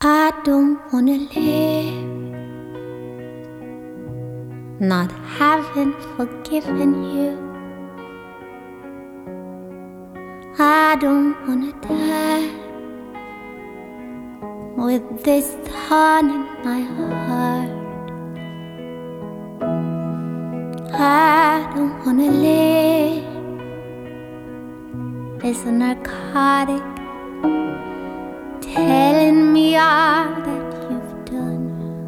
I don't wanna live not having forgiven you. I don't wanna die with this thorn in my heart. I don't wanna live as a narcotic telling me all that you've done.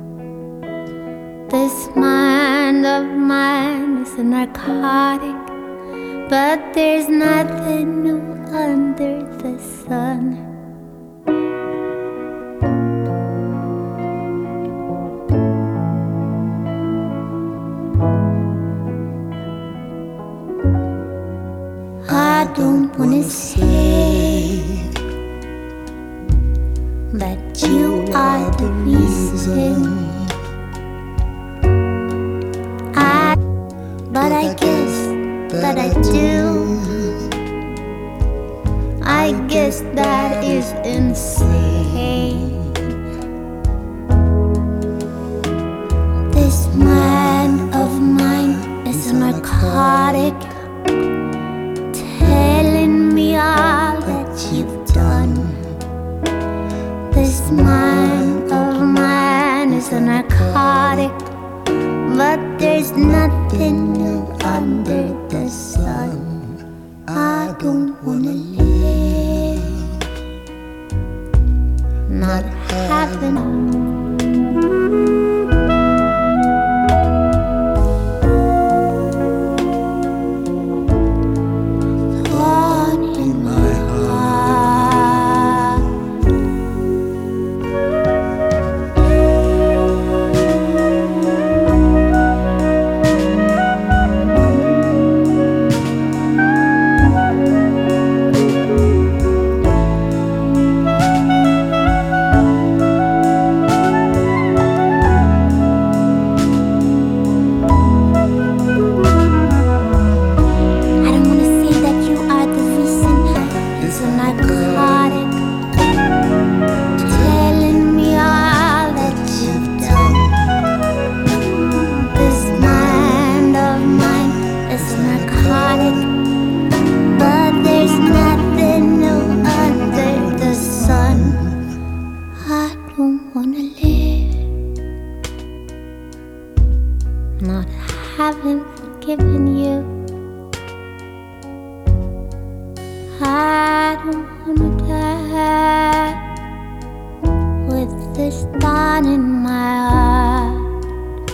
This mind of mine is a narcotic, but there's nothing new under the sun. I don't wanna say that you are the reason. But I guess that I do. I guess that is insane. This mind of mine is a narcotic, telling me all that you've done. This mind of mine is a narcotic, but there's nothing new under the sun. I don't wanna live not having narcotic, telling me all that you've done. This mind of mine is narcotic, but there's nothing new under the sun. I don't wanna live not having forgiven you. I don't wanna die with this thorn in my heart.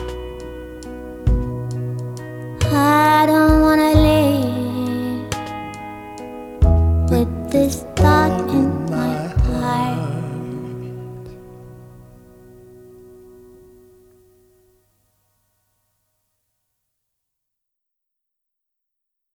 I don't wanna live with this thought in my